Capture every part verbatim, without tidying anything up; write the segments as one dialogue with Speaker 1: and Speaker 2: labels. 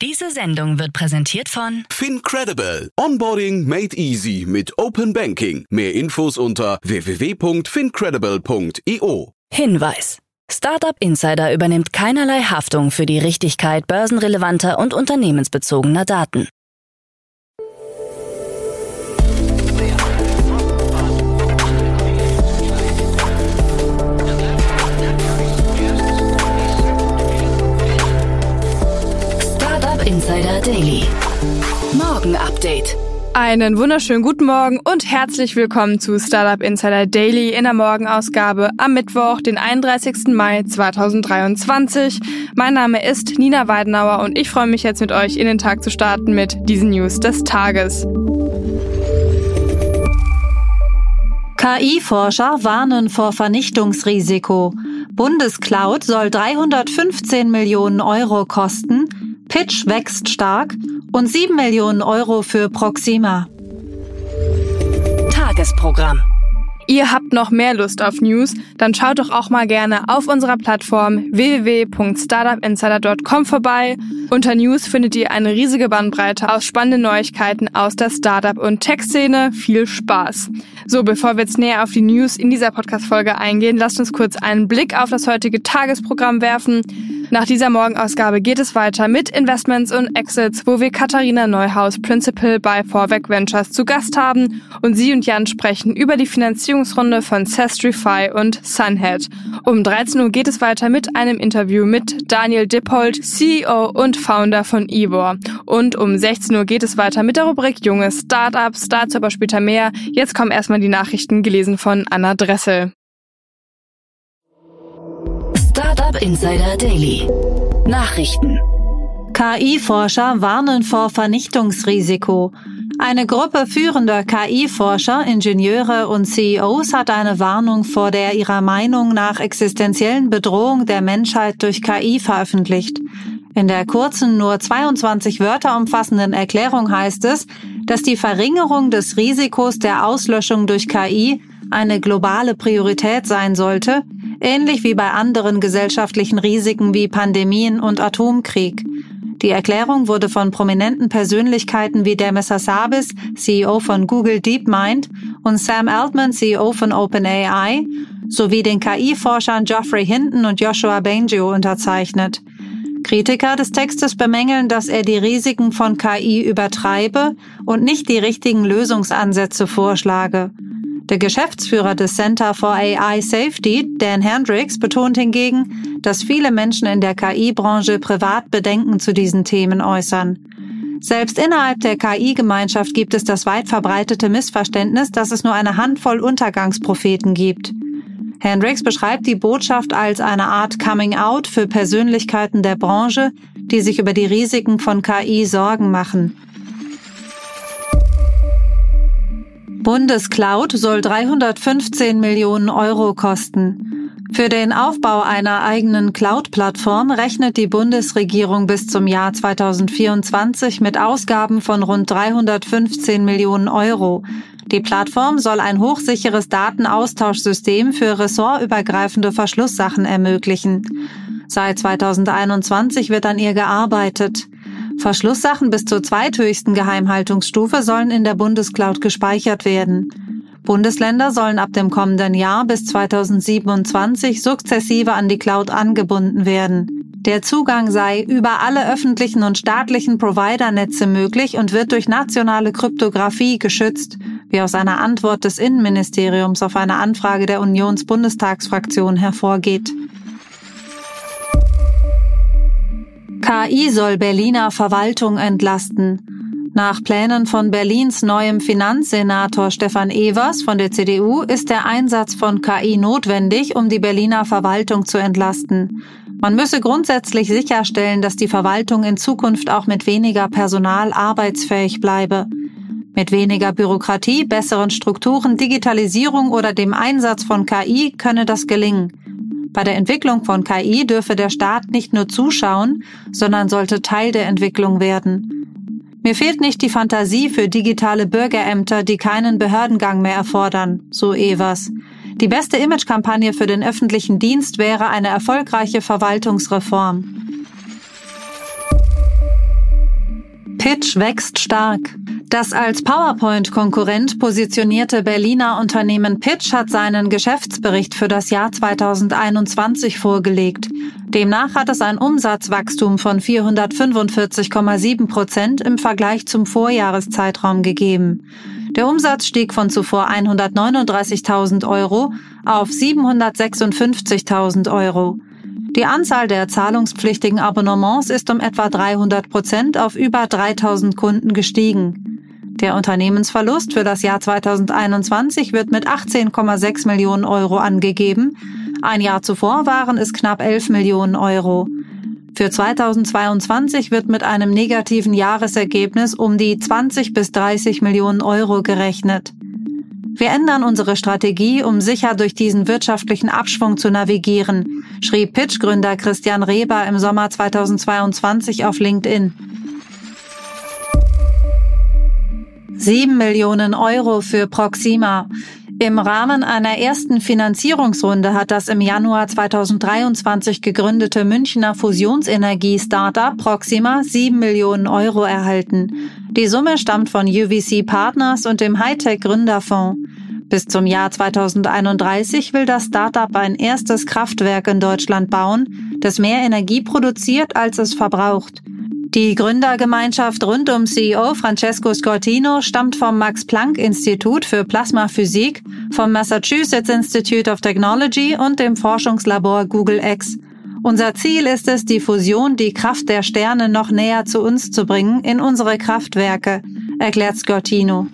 Speaker 1: Diese Sendung wird präsentiert von
Speaker 2: FinCredible. Onboarding made easy mit Open Banking. Mehr Infos unter w w w punkt fincredible punkt i o.
Speaker 1: Hinweis. Startup Insider übernimmt keinerlei Haftung für die Richtigkeit börsenrelevanter und unternehmensbezogener Daten. Startup Insider Daily. Morgen Update.
Speaker 3: Einen wunderschönen guten Morgen und herzlich willkommen zu Startup Insider Daily in der Morgenausgabe am Mittwoch, den einunddreißigsten Mai zweitausenddreiundzwanzig. Mein Name ist Nina Weidenauer und ich freue mich jetzt mit euch in den Tag zu starten mit diesen News des Tages.
Speaker 4: K I-Forscher warnen vor Vernichtungsrisiko. Bundescloud soll dreihundertfünfzehn Millionen Euro kosten, Pitch wächst stark und sieben Millionen Euro für Proxima.
Speaker 1: Tagesprogramm.
Speaker 3: Ihr habt noch mehr Lust auf News? Dann schaut doch auch mal gerne auf unserer Plattform w w w punkt startup insider punkt com vorbei. Unter News findet ihr eine riesige Bandbreite aus spannenden Neuigkeiten aus der Startup- und Tech-Szene. Viel Spaß! So, bevor wir jetzt näher auf die News in dieser Podcast-Folge eingehen, lasst uns kurz einen Blick auf das heutige Tagesprogramm werfen. Nach dieser Morgenausgabe geht es weiter mit Investments und Exits, wo wir Katharina Neuhaus, Principal bei Vorwerk Ventures, zu Gast haben und sie und Jan sprechen über die Finanzierungsrunde von Sestrify und Sunhead. Um dreizehn Uhr geht es weiter mit einem Interview mit Daniel Dippold, C E O und Founder von Ivor. Und um sechzehn Uhr geht es weiter mit der Rubrik Junge Startups, dazu aber später mehr. Jetzt kommen erstmal die Nachrichten, gelesen von Anna Dressel.
Speaker 1: Startup Insider Daily. Nachrichten.
Speaker 4: K I-Forscher warnen vor Vernichtungsrisiko. Eine Gruppe führender K I-Forscher, Ingenieure und C E Os hat eine Warnung vor der ihrer Meinung nach existenziellen Bedrohung der Menschheit durch K I veröffentlicht. In der kurzen, nur zweiundzwanzig Wörter umfassenden Erklärung heißt es, dass die Verringerung des Risikos der Auslöschung durch K I eine globale Priorität sein sollte, ähnlich wie bei anderen gesellschaftlichen Risiken wie Pandemien und Atomkrieg. Die Erklärung wurde von prominenten Persönlichkeiten wie Demis Hassabis, C E O von Google DeepMind, und Sam Altman, C E O von OpenAI, sowie den K I-Forschern Geoffrey Hinton und Joshua Bengio unterzeichnet. Kritiker des Textes bemängeln, dass er die Risiken von K I übertreibe und nicht die richtigen Lösungsansätze vorschlage. Der Geschäftsführer des Center for A I Safety, Dan Hendricks, betont hingegen, dass viele Menschen in der K I-Branche privat Bedenken zu diesen Themen äußern. Selbst innerhalb der K I-Gemeinschaft gibt es das weit verbreitete Missverständnis, dass es nur eine Handvoll Untergangspropheten gibt. Hendricks beschreibt die Botschaft als eine Art Coming-out für Persönlichkeiten der Branche, die sich über die Risiken von K I Sorgen machen. Bundescloud soll dreihundertfünfzehn Millionen Euro kosten. Für den Aufbau einer eigenen Cloud-Plattform rechnet die Bundesregierung bis zum Jahr zweitausendvierundzwanzig mit Ausgaben von rund dreihundertfünfzehn Millionen Euro. Die Plattform soll ein hochsicheres Datenaustauschsystem für ressortübergreifende Verschlusssachen ermöglichen. Seit zweitausendeinundzwanzig wird an ihr gearbeitet. Verschlusssachen bis zur zweithöchsten Geheimhaltungsstufe sollen in der Bundescloud gespeichert werden. Bundesländer sollen ab dem kommenden Jahr bis zweitausendsiebenundzwanzig sukzessive an die Cloud angebunden werden. Der Zugang sei über alle öffentlichen und staatlichen Providernetze möglich und wird durch nationale Kryptographie geschützt, wie aus einer Antwort des Innenministeriums auf eine Anfrage der Unionsbundestagsfraktion hervorgeht. K I soll Berliner Verwaltung entlasten. Nach Plänen von Berlins neuem Finanzsenator Stefan Evers von der C D U ist der Einsatz von K I notwendig, um die Berliner Verwaltung zu entlasten. Man müsse grundsätzlich sicherstellen, dass die Verwaltung in Zukunft auch mit weniger Personal arbeitsfähig bleibe. Mit weniger Bürokratie, besseren Strukturen, Digitalisierung oder dem Einsatz von K I könne das gelingen. Bei der Entwicklung von K I dürfe der Staat nicht nur zuschauen, sondern sollte Teil der Entwicklung werden. Mir fehlt nicht die Fantasie für digitale Bürgerämter, die keinen Behördengang mehr erfordern, so Evers. Die beste Imagekampagne für den öffentlichen Dienst wäre eine erfolgreiche Verwaltungsreform. Pitch wächst stark. Das als PowerPoint-Konkurrent positionierte Berliner Unternehmen Pitch hat seinen Geschäftsbericht für das Jahr zweitausendeinundzwanzig vorgelegt. Demnach hat es ein Umsatzwachstum von vierhundertfünfundvierzig Komma sieben Prozent im Vergleich zum Vorjahreszeitraum gegeben. Der Umsatz stieg von zuvor hundertneununddreißigtausend Euro auf siebenhundertsechsundfünfzigtausend Euro. Die Anzahl der zahlungspflichtigen Abonnements ist um etwa dreihundert Prozent auf über dreitausend Kunden gestiegen. Der Unternehmensverlust für das Jahr zweitausendeinundzwanzig wird mit achtzehn Komma sechs Millionen Euro angegeben. Ein Jahr zuvor waren es knapp elf Millionen Euro. Für zweitausendzweiundzwanzig wird mit einem negativen Jahresergebnis um die zwanzig bis dreißig Millionen Euro gerechnet. Wir ändern unsere Strategie, um sicher durch diesen wirtschaftlichen Abschwung zu navigieren, schrieb Pitch-Gründer Christian Reber im Sommer zweitausendzweiundzwanzig auf LinkedIn. Sieben Millionen Euro für Proxima. Im Rahmen einer ersten Finanzierungsrunde hat das im Januar zweitausenddreiundzwanzig gegründete Münchner Fusionsenergie-Startup Proxima sieben Millionen Euro erhalten. Die Summe stammt von U V C Partners und dem Hightech-Gründerfonds. Bis zum Jahr zweitausendeinunddreißig will das Startup ein erstes Kraftwerk in Deutschland bauen, das mehr Energie produziert, als es verbraucht. Die Gründergemeinschaft rund um C E O Francesco Scortino stammt vom Max-Planck-Institut für Plasmaphysik, vom Massachusetts Institute of Technology und dem Forschungslabor Google X. Unser Ziel ist es, die Fusion, die Kraft der Sterne noch näher zu uns zu bringen, in unsere Kraftwerke, erklärt Scortino.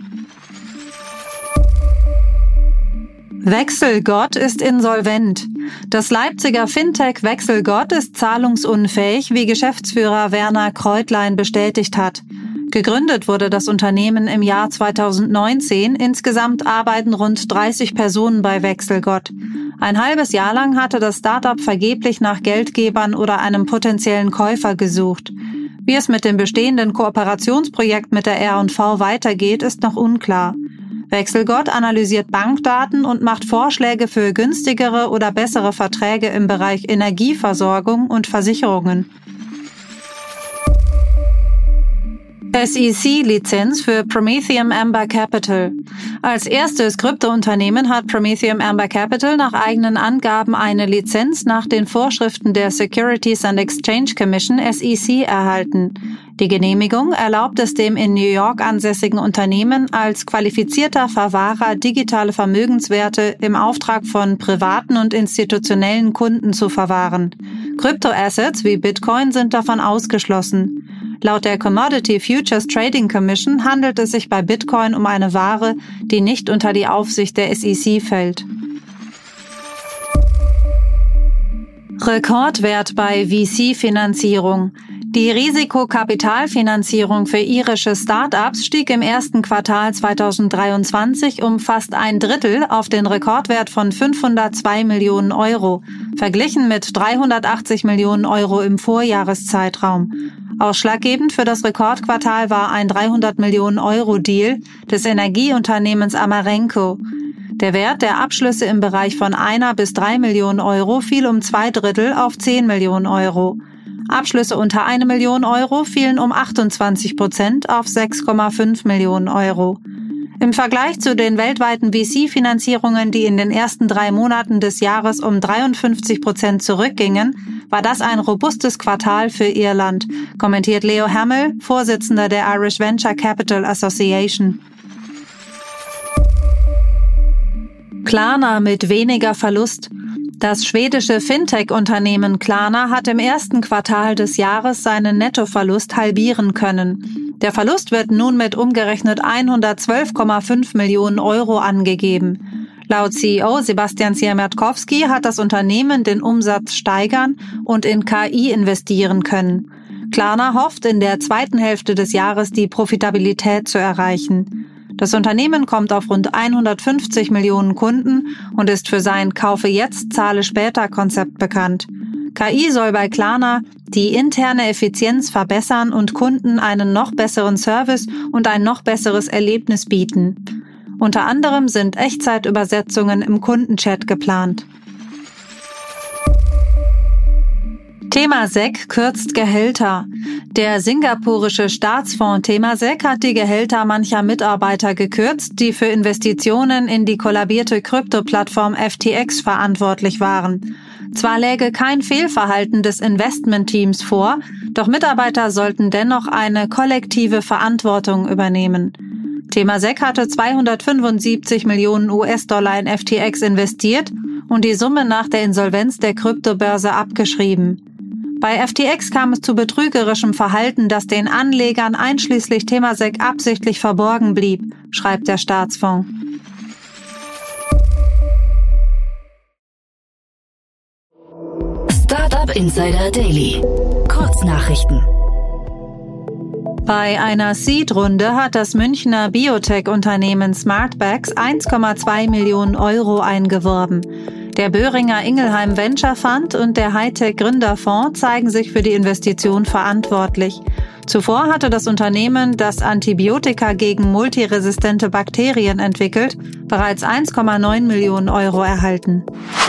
Speaker 4: Wechselgott ist insolvent. Das Leipziger Fintech Wechselgott ist zahlungsunfähig, wie Geschäftsführer Werner Kreutlein bestätigt hat. Gegründet wurde das Unternehmen im Jahr zweitausendneunzehn. Insgesamt arbeiten rund dreißig Personen bei Wechselgott. Ein halbes Jahr lang hatte das Startup vergeblich nach Geldgebern oder einem potenziellen Käufer gesucht. Wie es mit dem bestehenden Kooperationsprojekt mit der R und V weitergeht, ist noch unklar. Wechselgott analysiert Bankdaten und macht Vorschläge für günstigere oder bessere Verträge im Bereich Energieversorgung und Versicherungen. S E C-Lizenz für Prometheum Amber Capital. Als erstes Kryptounternehmen hat Prometheum Amber Capital nach eigenen Angaben eine Lizenz nach den Vorschriften der Securities and Exchange Commission S E C erhalten. Die Genehmigung erlaubt es dem in New York ansässigen Unternehmen als qualifizierter Verwahrer digitale Vermögenswerte im Auftrag von privaten und institutionellen Kunden zu verwahren. Kryptoassets wie Bitcoin sind davon ausgeschlossen. Laut der Commodity Futures Trading Commission handelt es sich bei Bitcoin um eine Ware, die nicht unter die Aufsicht der S E C fällt. Rekordwert bei V C-Finanzierung. Die Risikokapitalfinanzierung für irische Start-ups stieg im ersten Quartal zweitausenddreiundzwanzig um fast ein Drittel auf den Rekordwert von fünfhundertzwei Millionen Euro, verglichen mit dreihundertachtzig Millionen Euro im Vorjahreszeitraum. Ausschlaggebend für das Rekordquartal war ein dreihundert Millionen Euro Deal des Energieunternehmens Amarenco. Der Wert der Abschlüsse im Bereich von einer bis drei Millionen Euro fiel um zwei Drittel auf zehn Millionen Euro. Abschlüsse unter eine Million Euro fielen um achtundzwanzig Prozent auf sechs Komma fünf Millionen Euro. Im Vergleich zu den weltweiten V C-Finanzierungen, die in den ersten drei Monaten des Jahres um dreiundfünfzig Prozent zurückgingen, war das ein robustes Quartal für Irland, kommentiert Leo Hamill, Vorsitzender der Irish Venture Capital Association. Klarna mit weniger Verlust. Das schwedische Fintech-Unternehmen Klarna hat im ersten Quartal des Jahres seinen Nettoverlust halbieren können. Der Verlust wird nun mit umgerechnet hundertzwölf Komma fünf Millionen Euro angegeben. Laut C E O Sebastian Siemiatkowski hat das Unternehmen den Umsatz steigern und in K I investieren können. Klarna hofft, in der zweiten Hälfte des Jahres die Profitabilität zu erreichen. Das Unternehmen kommt auf rund hundertfünfzig Millionen Kunden und ist für sein Kaufe jetzt, zahle später Konzept bekannt. K I soll bei Klarna die interne Effizienz verbessern und Kunden einen noch besseren Service und ein noch besseres Erlebnis bieten. Unter anderem sind Echtzeitübersetzungen im Kundenchat geplant. Temasek kürzt Gehälter. Der singapurische Staatsfonds Temasek hat die Gehälter mancher Mitarbeiter gekürzt, die für Investitionen in die kollabierte Krypto-Plattform F T X verantwortlich waren. Zwar läge kein Fehlverhalten des Investmentteams vor, doch Mitarbeiter sollten dennoch eine kollektive Verantwortung übernehmen. Temasek hatte zweihundertfünfundsiebzig Millionen U S-Dollar in F T X investiert und die Summe nach der Insolvenz der Kryptobörse abgeschrieben. Bei F T X kam es zu betrügerischem Verhalten, das den Anlegern einschließlich Temasek absichtlich verborgen blieb, schreibt der Staatsfonds.
Speaker 1: Startup Insider Daily. Kurznachrichten.
Speaker 4: Bei einer Seed-Runde hat das Münchner Biotech-Unternehmen Smartbags eins Komma zwei Millionen Euro eingeworben. Der Böhringer Ingelheim Venture Fund und der Hightech-Gründerfonds zeigen sich für die Investition verantwortlich. Zuvor hatte das Unternehmen, das Antibiotika gegen multiresistente Bakterien entwickelt, bereits eins Komma neun Millionen Euro erhalten.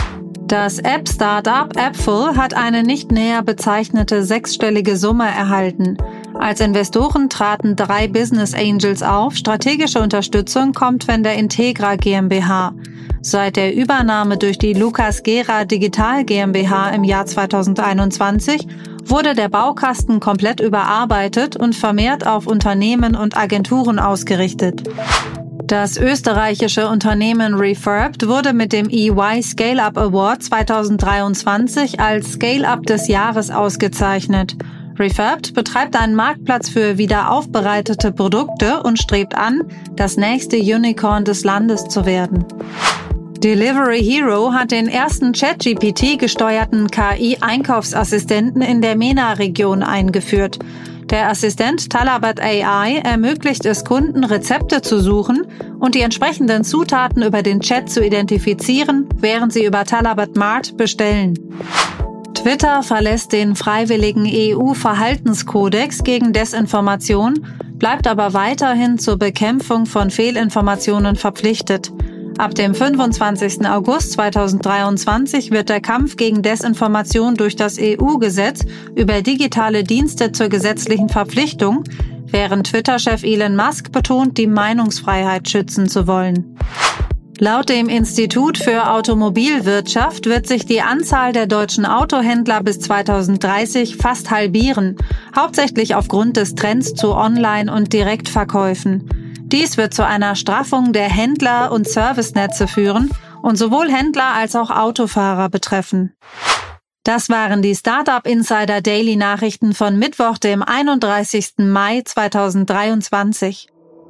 Speaker 4: Das App-Startup Appful hat eine nicht näher bezeichnete sechsstellige Summe erhalten. Als Investoren traten drei Business Angels auf. Strategische Unterstützung kommt von der Integra GmbH. Seit der Übernahme durch die Lucas Gera Digital GmbH im Jahr zweitausendeinundzwanzig wurde der Baukasten komplett überarbeitet und vermehrt auf Unternehmen und Agenturen ausgerichtet. Das österreichische Unternehmen Refurbed wurde mit dem E Y Scale-Up Award zweitausenddreiundzwanzig als Scale-Up des Jahres ausgezeichnet. Refurbed betreibt einen Marktplatz für wiederaufbereitete Produkte und strebt an, das nächste Unicorn des Landes zu werden. Delivery Hero hat den ersten ChatGP T-gesteuerten K I-Einkaufsassistenten in der MENA-Region eingeführt. Der Assistent Talabat A I ermöglicht es Kunden, Rezepte zu suchen und die entsprechenden Zutaten über den Chat zu identifizieren, während sie über Talabat Mart bestellen. Twitter verlässt den freiwilligen E U-Verhaltenskodex gegen Desinformation, bleibt aber weiterhin zur Bekämpfung von Fehlinformationen verpflichtet. Ab dem fünfundzwanzigsten August zweitausenddreiundzwanzig wird der Kampf gegen Desinformation durch das E U-Gesetz über digitale Dienste zur gesetzlichen Verpflichtung, während Twitter-Chef Elon Musk betont, die Meinungsfreiheit schützen zu wollen. Laut dem Institut für Automobilwirtschaft wird sich die Anzahl der deutschen Autohändler bis zweitausenddreißig fast halbieren, hauptsächlich aufgrund des Trends zu Online- und Direktverkäufen. Dies wird zu einer Straffung der Händler- und Servicenetze führen und sowohl Händler als auch Autofahrer betreffen. Das waren die Startup Insider Daily Nachrichten von Mittwoch, dem einunddreißigsten Mai zweitausenddreiundzwanzig.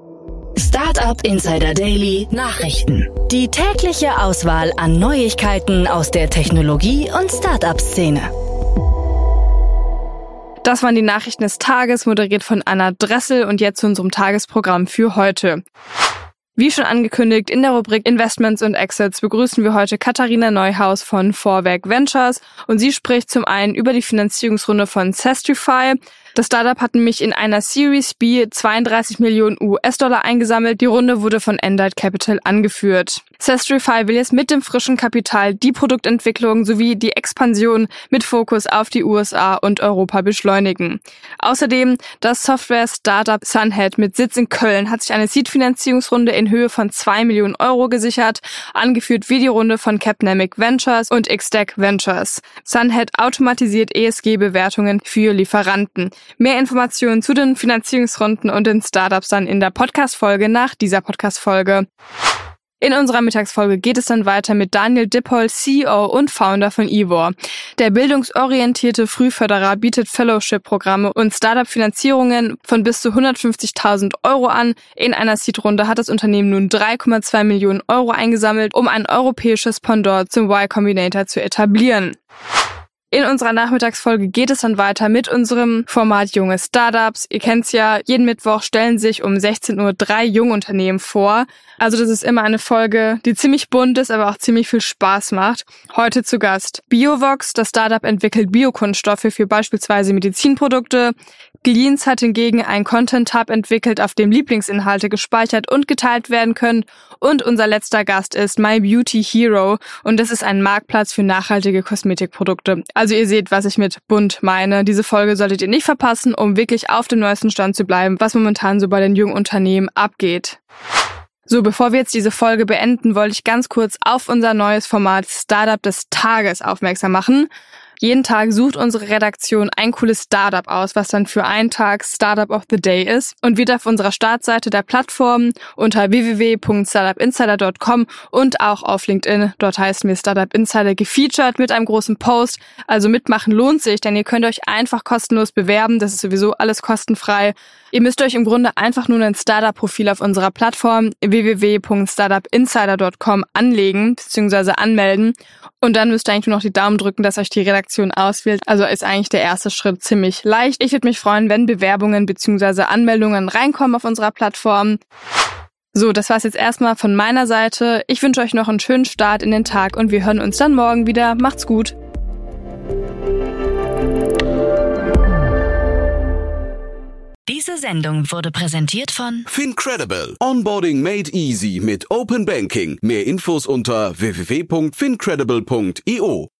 Speaker 1: Startup Insider Daily Nachrichten. Die tägliche Auswahl an Neuigkeiten aus der Technologie- und Startup-Szene.
Speaker 3: Das waren die Nachrichten des Tages, moderiert von Anna Dressel, und jetzt zu unserem Tagesprogramm für heute. Wie schon angekündigt, in der Rubrik Investments und Exits begrüßen wir heute Katharina Neuhaus von Vorwerk Ventures, und sie spricht zum einen über die Finanzierungsrunde von Sestrify. Das Startup hat nämlich in einer Series B zweiunddreißig Millionen U S-Dollar eingesammelt. Die Runde wurde von Endite Capital angeführt. Sestrify will jetzt mit dem frischen Kapital die Produktentwicklung sowie die Expansion mit Fokus auf die U S A und Europa beschleunigen. Außerdem das Software-Startup Sunhead mit Sitz in Köln hat sich eine Seed-Finanzierungsrunde in Höhe von zwei Millionen Euro gesichert. Angeführt wie die Runde von Capnamic Ventures und Xtec Ventures. Sunhead automatisiert E S G-Bewertungen für Lieferanten. Mehr Informationen zu den Finanzierungsrunden und den Startups dann in der Podcast-Folge nach dieser Podcast-Folge. In unserer Mittagsfolge geht es dann weiter mit Daniel Dippold, C E O und Founder von Ivor. Der bildungsorientierte Frühförderer bietet Fellowship-Programme und Startup-Finanzierungen von bis zu hundertfünfzigtausend Euro an. In einer Seed-Runde hat das Unternehmen nun drei Komma zwei Millionen Euro eingesammelt, um ein europäisches Pendant zum Y Combinator zu etablieren. In unserer Nachmittagsfolge geht es dann weiter mit unserem Format Junge Startups. Ihr kennt's ja, jeden Mittwoch stellen sich um sechzehn Uhr drei Jungunternehmen vor. Also das ist immer eine Folge, die ziemlich bunt ist, aber auch ziemlich viel Spaß macht. Heute zu Gast Biovox. Das Startup entwickelt Biokunststoffe für beispielsweise Medizinprodukte. Gleans hat hingegen einen Content-Tab entwickelt, auf dem Lieblingsinhalte gespeichert und geteilt werden können. Und unser letzter Gast ist My Beauty Hero und das ist ein Marktplatz für nachhaltige Kosmetikprodukte. Also ihr seht, was ich mit bunt meine. Diese Folge solltet ihr nicht verpassen, um wirklich auf dem neuesten Stand zu bleiben, was momentan so bei den jungen Unternehmen abgeht. So, bevor wir jetzt diese Folge beenden, wollte ich ganz kurz auf unser neues Format Startup des Tages aufmerksam machen. Jeden Tag sucht unsere Redaktion ein cooles Startup aus, was dann für einen Tag Startup of the Day ist und wird auf unserer Startseite der Plattform unter w w w punkt startup insider punkt com und auch auf LinkedIn, dort heißen wir Startup Insider, gefeatured mit einem großen Post. Also mitmachen lohnt sich, denn ihr könnt euch einfach kostenlos bewerben, das ist sowieso alles kostenfrei. Ihr müsst euch im Grunde einfach nur ein Startup-Profil auf unserer Plattform w w w punkt startup insider punkt com anlegen bzw. anmelden und dann müsst ihr eigentlich nur noch die Daumen drücken, dass euch die Redaktion auswählt. Also ist eigentlich der erste Schritt ziemlich leicht. Ich würde mich freuen, wenn Bewerbungen bzw. Anmeldungen reinkommen auf unserer Plattform. So, das war's jetzt erstmal von meiner Seite. Ich wünsche euch noch einen schönen Start in den Tag und wir hören uns dann morgen wieder. Macht's gut!
Speaker 1: Diese Sendung wurde präsentiert von
Speaker 2: FinCredible. Onboarding made easy mit Open Banking. Mehr Infos unter w w w punkt fincredible punkt i o.